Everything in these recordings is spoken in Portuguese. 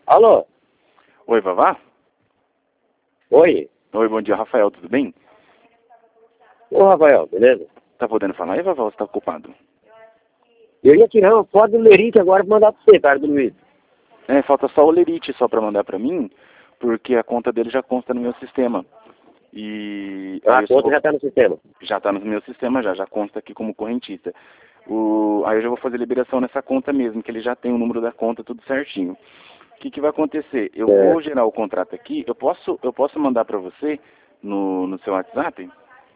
Alô? Oi, Vavá? Oi? Oi, bom dia, Rafael, tudo bem? Ô, Rafael, beleza? Tá podendo falar aí, Vavá, ou você tá ocupado? Eu ia tirar uma foto do Lerite agora pra mandar pra você, cara, do Luiz. É, falta só o Lerite só pra mandar pra mim, porque a conta dele já consta no meu sistema. E A aí eu só conta vou... já tá no sistema. Já tá no meu sistema, já consta aqui como correntista. Aí eu já vou fazer liberação nessa conta mesmo, que ele já tem o número da conta, tudo certinho. O que vai acontecer? Eu vou gerar o contrato aqui, eu posso mandar pra você no seu WhatsApp?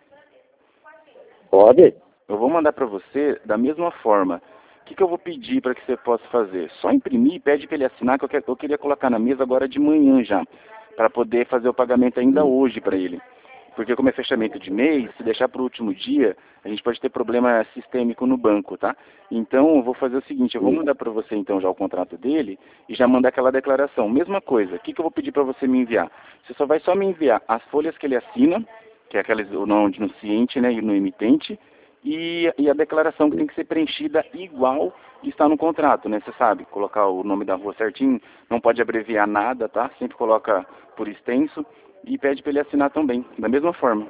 Pode? Eu vou mandar para você da mesma forma. O que eu vou pedir para que você possa fazer? Só imprimir, pede para ele assinar, que eu queria colocar na mesa agora de manhã já, para poder fazer o pagamento ainda hoje para ele. Porque como é fechamento de mês, se deixar para o último dia, a gente pode ter problema sistêmico no banco, tá? Então eu vou fazer o seguinte, eu vou mandar para você então já o contrato dele e já mandar aquela declaração. Mesma coisa, o que eu vou pedir para você me enviar? Você só vai me enviar as folhas que ele assina, que é aquelas, o nome no ciente, né, e no emitente, e a declaração que tem que ser preenchida igual está no contrato, né? Você sabe, colocar o nome da rua certinho, não pode abreviar nada, tá? Sempre coloca por extenso e pede para ele assinar também, da mesma forma.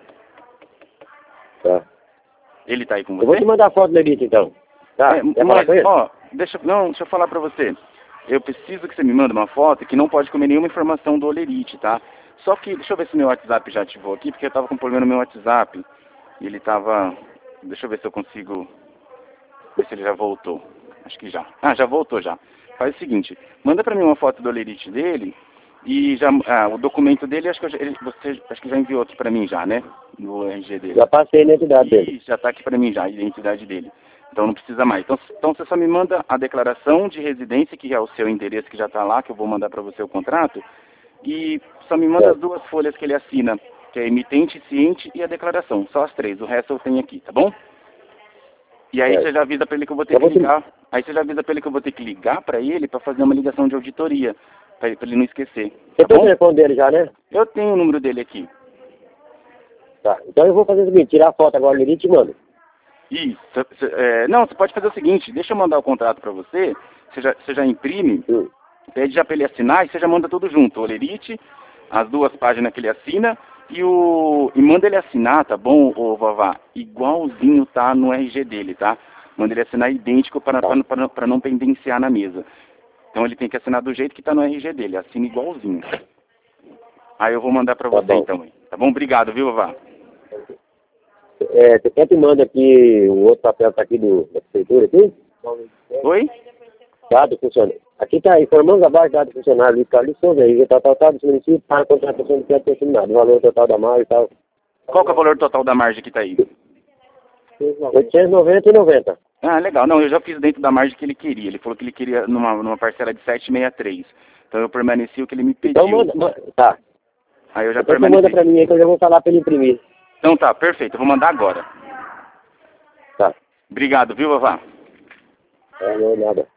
Tá. Ele tá aí com você? Eu vou te mandar a foto do Lerite, então. Tá? Quer falar com ele? Ó, deixa eu falar para você. Eu preciso que você me mande uma foto que não pode comer nenhuma informação do Olerite, tá? Só que, deixa eu ver se meu WhatsApp já ativou aqui, porque eu tava com um problema no meu WhatsApp. E ele tava... Deixa eu ver se eu consigo... Ver se ele já voltou. Acho que já. Ah, já voltou já. Faz o seguinte, manda pra mim uma foto do Olerite dele e já... o documento dele, acho que você já enviou aqui pra mim já, né? No RG dele. Já passei a identidade dele. Já tá aqui pra mim já, a identidade dele. Então não precisa mais. Então você só me manda a declaração de residência, que é o seu endereço que já está lá, que eu vou mandar para você o contrato, e só me manda as duas folhas que ele assina, que é emitente, ciente e a declaração. Só as três, o resto eu tenho aqui, tá bom? E aí você já avisa para ele que eu vou ter que ligar. Aí você já avisa para ele que eu vou ter que ligar para ele para fazer uma ligação de auditoria, para ele não esquecer. Você Tá tem o bom? telefone dele já, né? Eu tenho o número dele aqui. Tá. Então eu vou fazer o seguinte, tirar a foto agora do Lerite e mando. Isso. Não, você pode fazer o seguinte, deixa eu mandar o contrato para você, você já imprime, pede já para ele assinar e você já manda tudo junto, o Olerite, as duas páginas que ele assina e manda ele assinar, tá bom, ô Vavá? Igualzinho tá no RG dele, tá? Manda ele assinar idêntico para não pendenciar na mesa. Então ele tem que assinar do jeito que tá no RG dele, assina igualzinho. Aí eu vou mandar para você então, tá bom? Obrigado, viu, Vavá? Você quer que manda aqui o outro papel tá aqui da prefeitura aqui? Oi? Dado funcionário. Aqui está informando abaixo dado funcionário Luiz Carlos Souza, aí tal dos municípios para a contratação do crédito assinado, o valor total da margem e tal. Qual que é o valor total da margem que tá aí? 890,90. Ah, legal. Não, eu já fiz dentro da margem que ele queria. Ele falou que ele queria numa parcela de 763. Então eu permaneci o que ele me pediu. Então manda, tá. Aí eu já Então você permaneci. manda para mim aí que eu já vou falar para ele imprimir. Então tá, perfeito. Eu vou mandar agora. Tá. Obrigado, viu, Vavá? Não, nada.